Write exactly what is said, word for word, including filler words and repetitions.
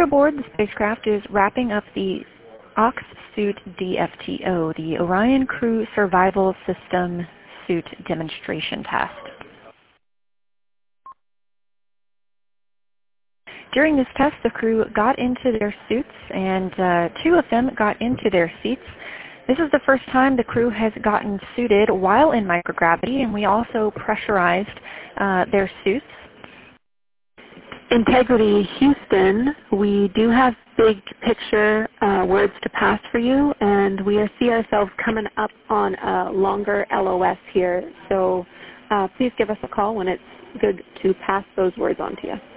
crew aboard the spacecraft is wrapping up the O X Suit D F T O, the Orion Crew Survival System Suit Demonstration Test. During this test, the crew got into their suits, and uh, two of them got into their seats. This is the first time the crew has gotten suited while in microgravity, and we also pressurized uh, their suits. Integrity Houston, we do have big picture uh, words to pass for you, and we see ourselves coming up on a longer L O S here. So uh, please give us a call when it's good to pass those words on to you.